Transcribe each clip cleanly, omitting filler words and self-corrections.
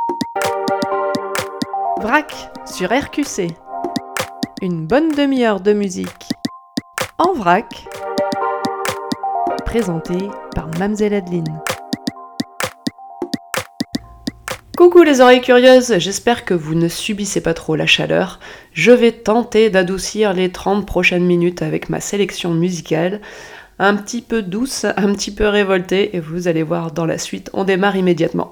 Vrac sur RQC. Une bonne demi-heure de musique en vrac, présentée par Mamzelle Adeline. Coucou les oreilles curieuses, j'espère que vous ne subissez pas trop la chaleur. Je vais tenter d'adoucir les 30 prochaines minutes avec ma sélection musicale, un petit peu douce, un petit peu révoltée, et vous allez voir dans la suite, on démarre immédiatement.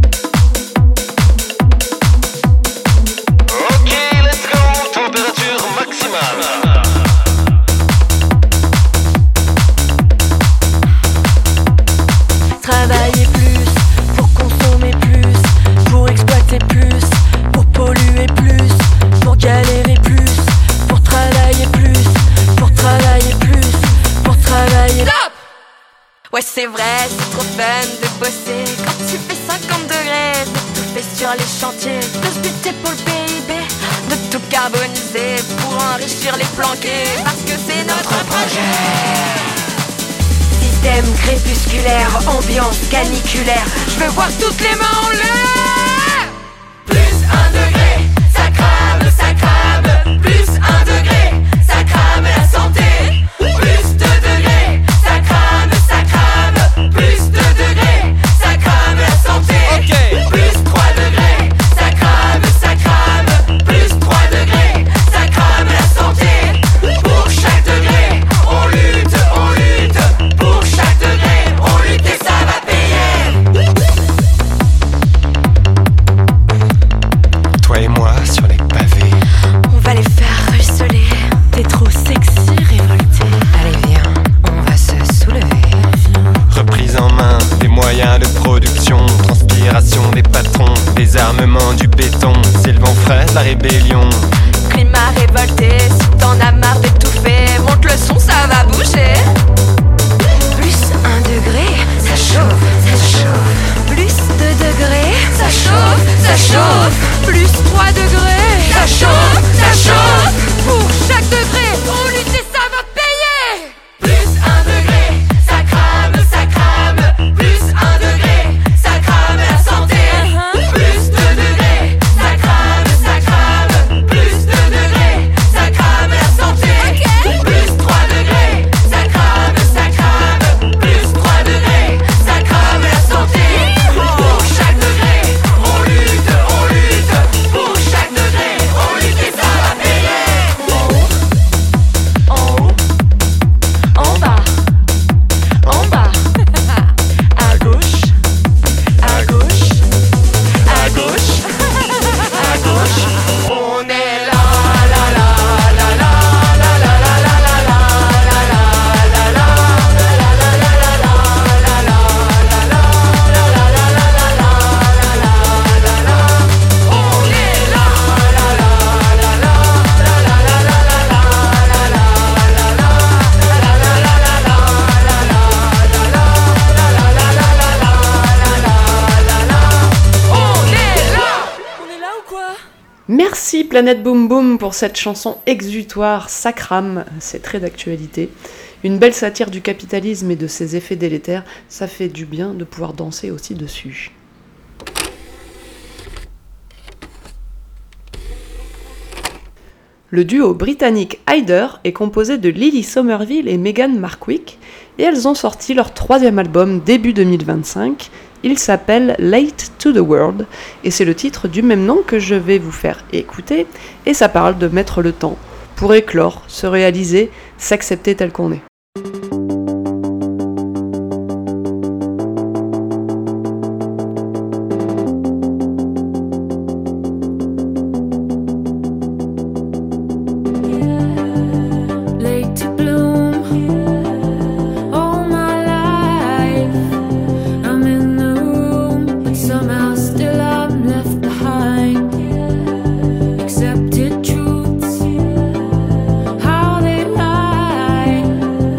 Travailler plus, pour consommer plus, pour exploiter plus, pour polluer plus, pour galérer plus, pour travailler plus, pour travailler plus, pour travailler. Stop! Ouais, c'est vrai, c'est trop fun de bosser quand tu fais 50 degrés, de tout faire sur les chantiers, de se buter pour le PIB, de tout carboniser pour enrichir les planqués, parce que c'est notre projet. Système crépusculaire, ambiance caniculaire, je veux voir toutes les mains en l'air. Plus 1 degré, ça crame, ça crame. Plus 1 degré, ça crame la santé. Plus 2 degrés, ça crame, ça crame. Plus 2 degrés, ça crame la santé. Plus 3 degrés, ça crame, ça crame. Plus 3 degrés, ça crame la santé. Pour chaque degré, on lutte, on lutte. Pour chaque degré, on lutte et ça va payer. Toi et moi sur les pavés. On va les faire ruisseler. T'es trop sexy, révolté. Allez viens, on va se soulever. Reprise en main des moyens de production, transpiration des patrons, désarmement du béton, c'est le vent frais de la rébellion. Climat révolté, si t'en as marre d'étouffer, monte le son, ça va bouger. Plus 1 degré, ça chauffe, ça chauffe. Plus 2 degrés, ça chauffe, ça chauffe. Plus 3 degrés, ça chauffe, ça chauffe. Pour chaque degré, on lutte et ça va payer. Plus 1 degré, ça crame, ça crame. Plus 1 degré, ça crame la santé. Plus 2 degrés, ça crame, ça crame. Plus 2 degrés, ça crame la santé. Plus 3 degrés, ça crame, ça crame. Plus 3 degrés, ça crame la santé. Pour chaque degré, on lutte, on lutte. Pour chaque degré, on lutte et ça va payer. En haut, en bas, en bas. À gauche, à gauche, à gauche, à gauche. On est là, la la la la la la la la la la la la la la on est là, la la la la la la la on est là ou quoi? Merci Planète Boom Boom pour cette chanson exutoire, ça crame, c'est très d'actualité. Une belle satire du capitalisme et de ses effets délétères, ça fait du bien de pouvoir danser aussi dessus. Le duo britannique Hyder est composé de Lily Somerville et Meghan Markwick, et elles ont sorti leur 3e album début 2025. Il s'appelle Late to the World, et c'est le titre du même nom que je vais vous faire écouter, et ça parle de mettre le temps pour éclore, se réaliser, s'accepter tel qu'on est. Late to bloom, all my life. I'm in the room, but somehow still I'm left behind. Accepted truths, how they lie.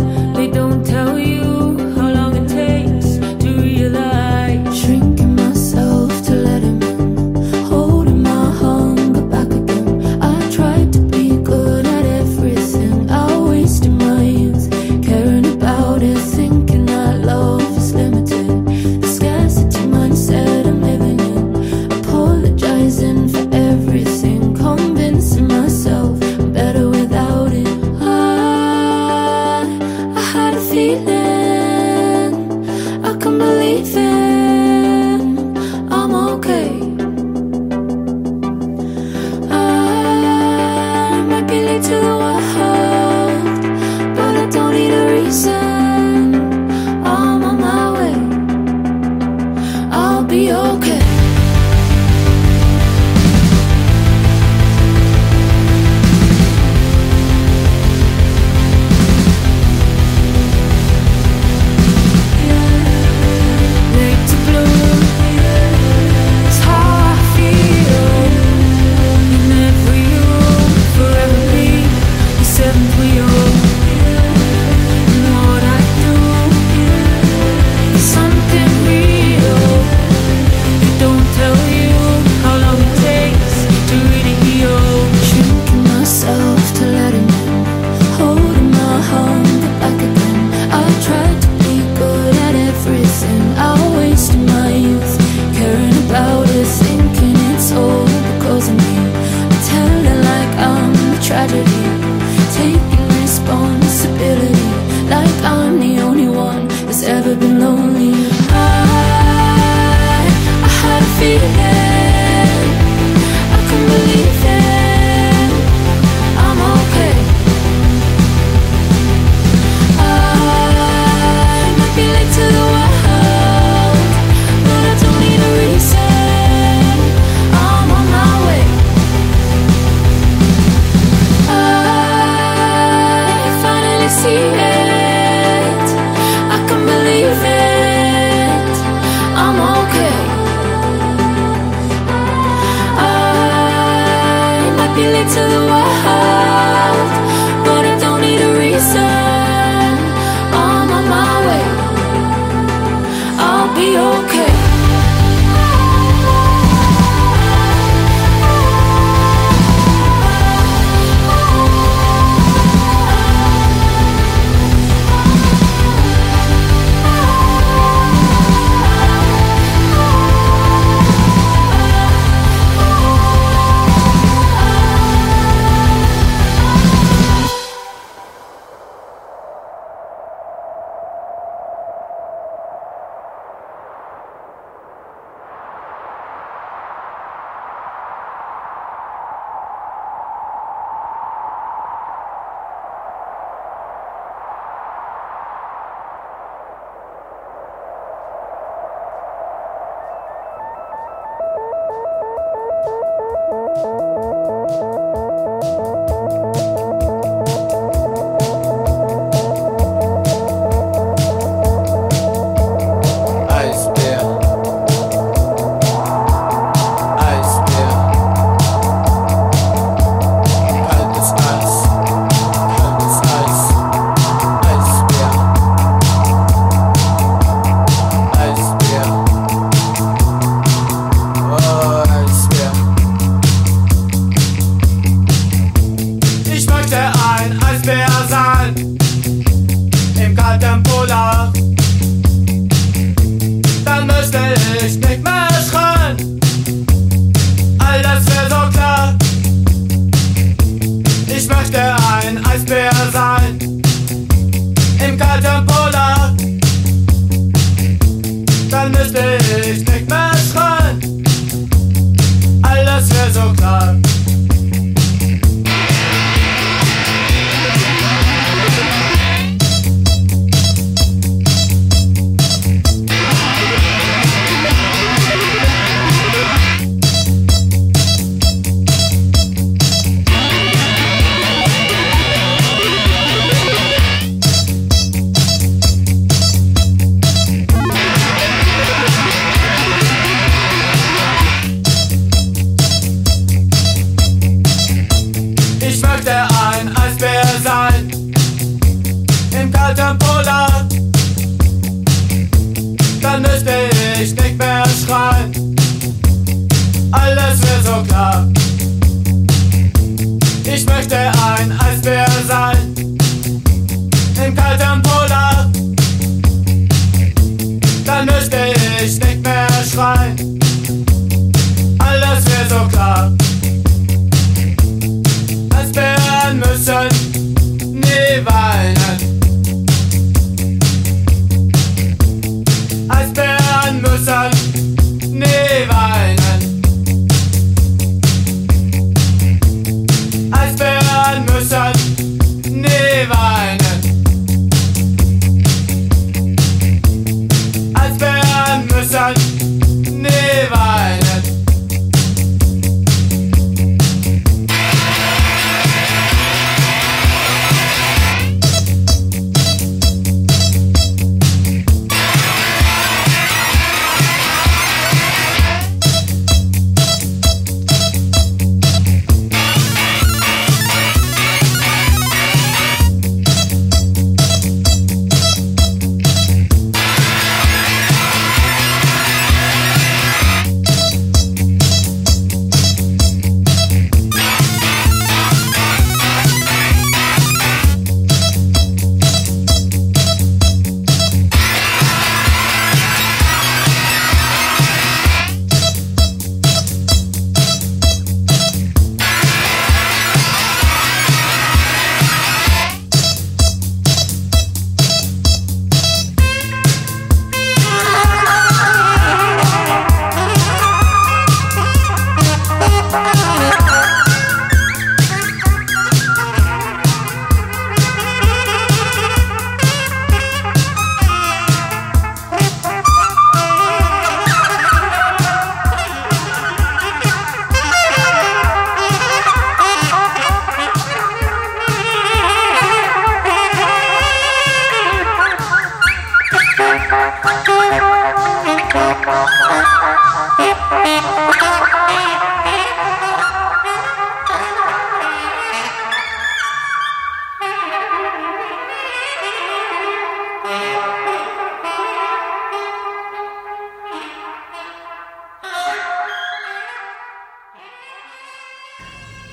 be late to the wild, but I don't need a reason. I'm on my way, I'll be okay. Eisbären müssen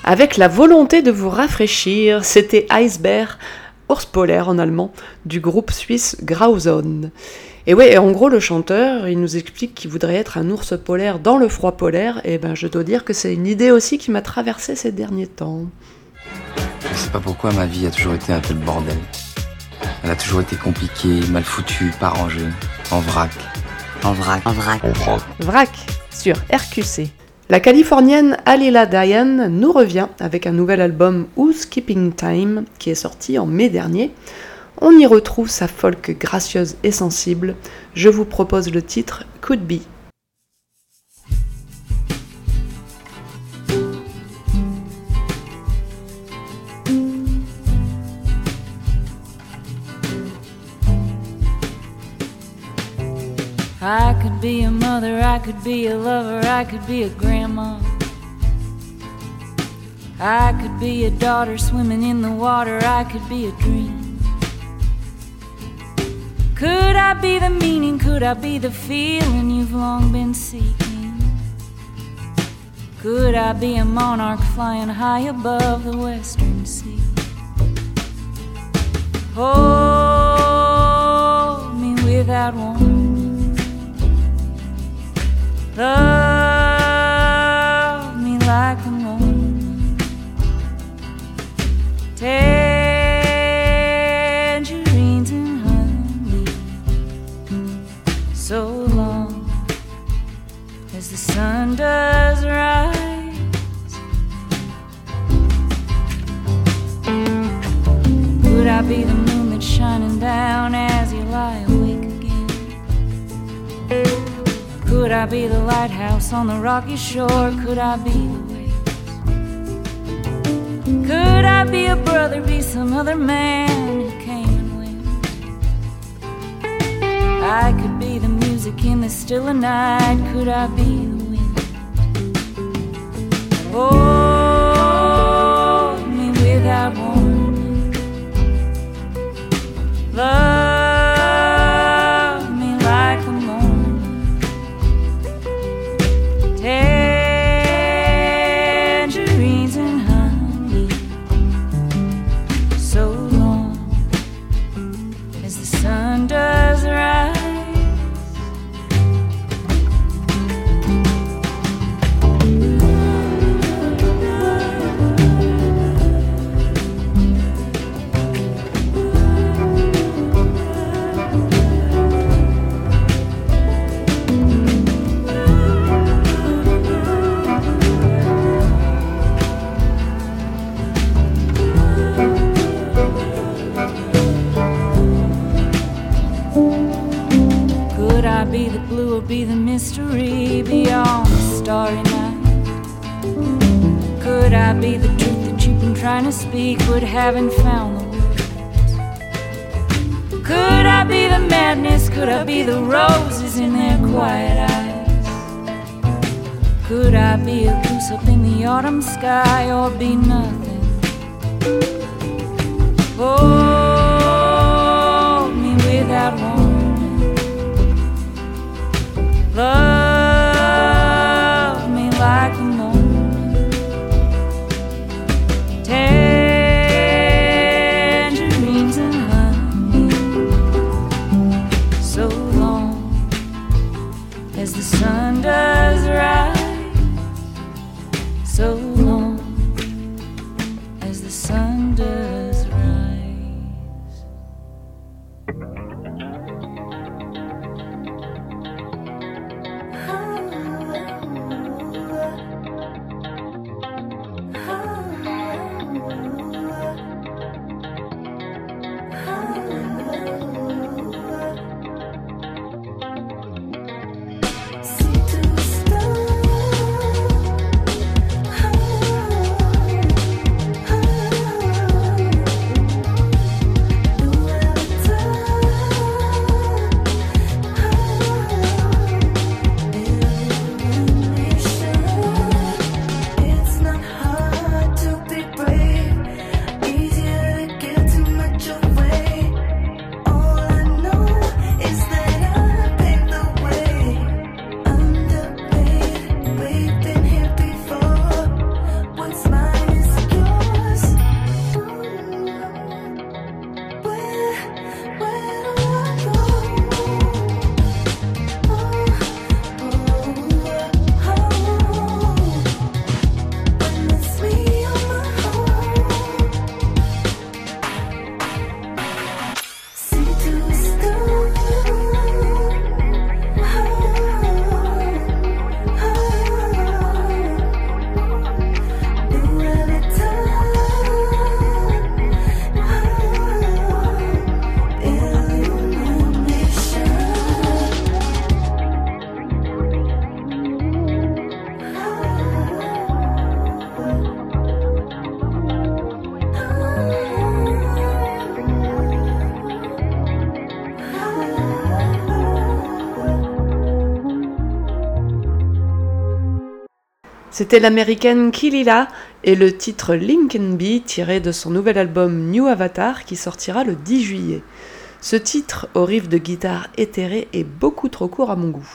avec la volonté de vous rafraîchir. C'était Eisbär, ours polaire en allemand, du groupe suisse Grauzone. Et ouais, en gros, le chanteur, il nous explique qu'il voudrait être un ours polaire dans le froid polaire, et ben je dois dire que c'est une idée aussi qui m'a traversé ces derniers temps. Je sais pas pourquoi ma vie a toujours été un peu le bordel. Elle a toujours été compliquée, mal foutue, pas rangée, en vrac. Vrac, sur RQC. La Californienne Alila Diane nous revient avec un nouvel album Who's Keeping Time qui est sorti en mai dernier. On y retrouve sa folk gracieuse et sensible. Je vous propose le titre Could Be. I could be a mother, I could be a lover, I could be a grandma. I could be a daughter swimming in the water, I could be a dream. Could I be the meaning, could I be the feeling you've long been seeking? Could I be a monarch flying high above the western sea? Hold me without warning. Love me like the morning. Tangerines and honey. So long as the sun does rise. Could I be the moon that's shining down as you lie awake again? Could I be the lighthouse on the rocky shore? Could I be the waves? Could I be a brother, be some other man who came and went? I could be the music in the still of night. Could I be the wind? Hold me without warning. Love me like the morning. Tangerines and honey. So long as the sun does rise. Could I be the blue or be the mystery beyond the starry night? Could I be the truth that you've been trying to speak but haven't found the words? Could I be the madness? Could I be the roses in their quiet eyes? Could I be a goose up in the autumn sky or be nothing? Hold me without warning. Love me like the morning. Tangerines and honey. So long as the sun does rise. So long as the sun does rise. C'était l'américaine Kilila et le titre Lincoln Bee tiré de son nouvel album New Avatar qui sortira le 10 juillet. Ce titre, au riff de guitare éthéré, est beaucoup trop court à mon goût.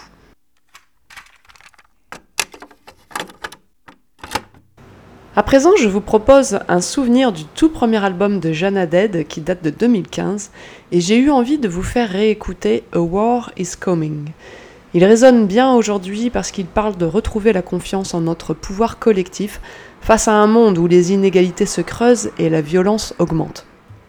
À présent, je vous propose un souvenir du tout premier album de Jana Dead qui date de 2015 et j'ai eu envie de vous faire réécouter A War is Coming. Il résonne bien aujourd'hui parce qu'il parle de retrouver la confiance en notre pouvoir collectif face à un monde où les inégalités se creusent et la violence augmente.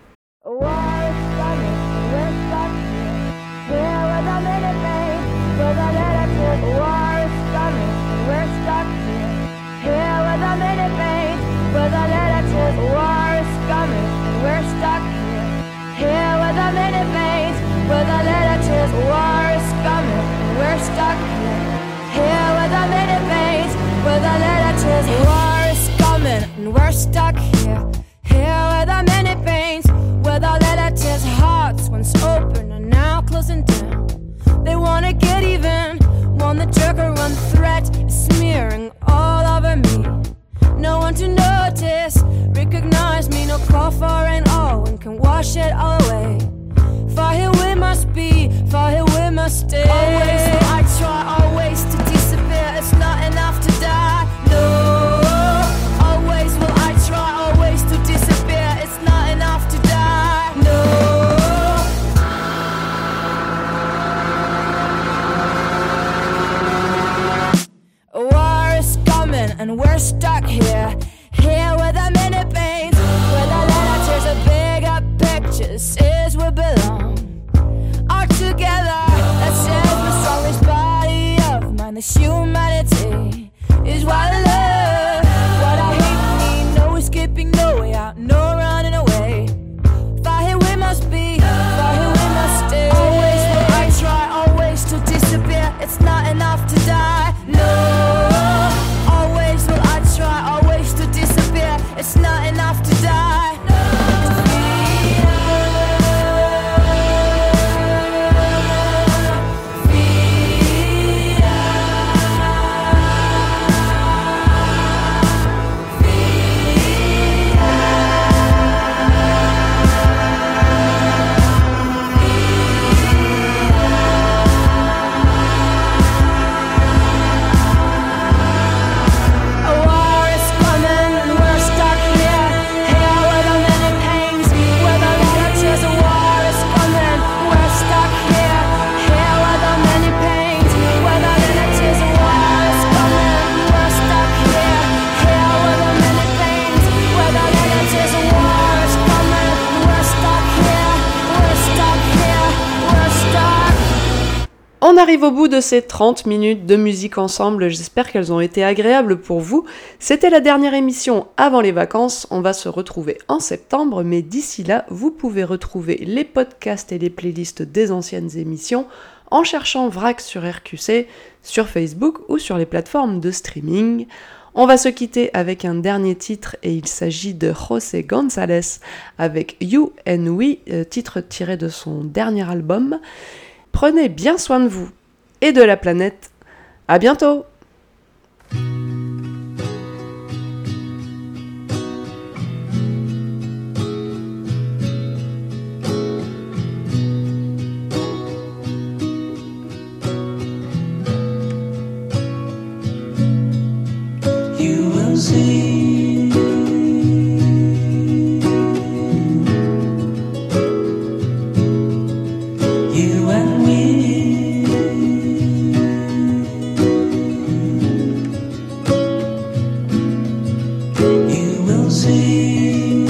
We're stuck here with a minute maze, with a little tears. War is coming, and we're stuck here with a minute pains, with a little tears. Hearts once open are now closing down. They wanna get even, want the joker, one threat is smearing all over me. No one to notice, recognize me, no call for rain, all wind can wash it all away. For here we must be, for here we must stay. Always will I try, always to disappear. It's not enough to die, no. Always will I try, always to disappear. It's not enough to die, no. A war is coming and we're stuck here, here with a minute pains, with a little tears of bigger pictures is we belong. All together, that says the strongest body of mine. This humanity is what I love, what I hate. Me, no escaping, no way out, no running away. For here we must be, for here we must stay. Always will I try, always to disappear. It's not enough to die, no. Always will I try, always to disappear. It's not enough to die, no. On arrive au bout de ces 30 minutes de musique ensemble, j'espère qu'elles ont été agréables pour vous. C'était la dernière émission avant les vacances, on va se retrouver en septembre, mais d'ici là, vous pouvez retrouver les podcasts et les playlists des anciennes émissions en cherchant VRAC sur RQC, sur Facebook ou sur les plateformes de streaming. On va se quitter avec un dernier titre et il s'agit de José González avec You and We, titre tiré de son dernier album. Prenez bien soin de vous et de la planète. À bientôt! You will see. You and me. You will see.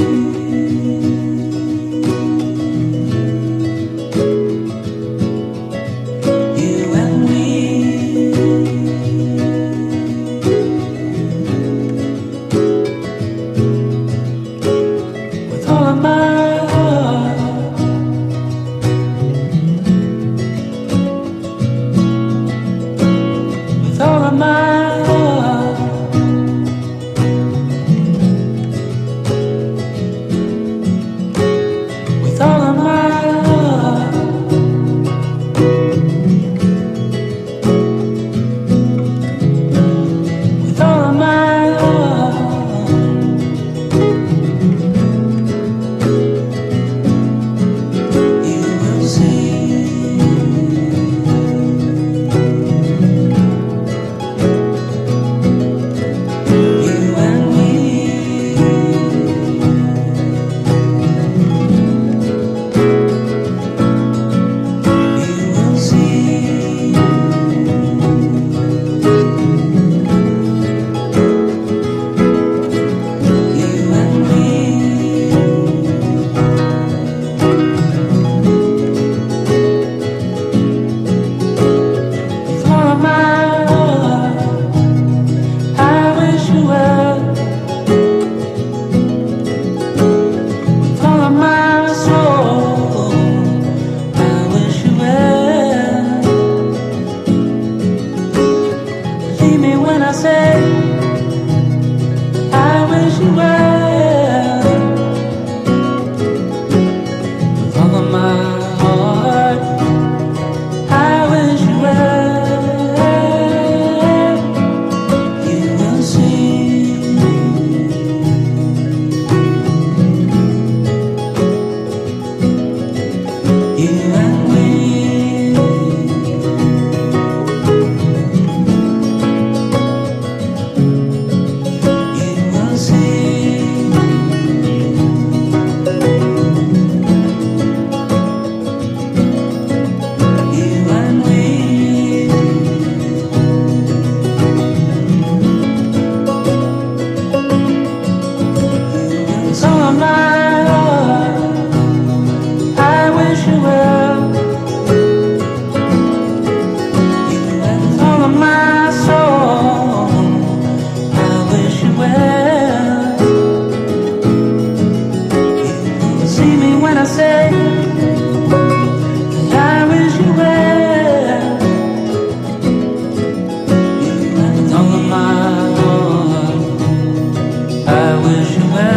You and me. you and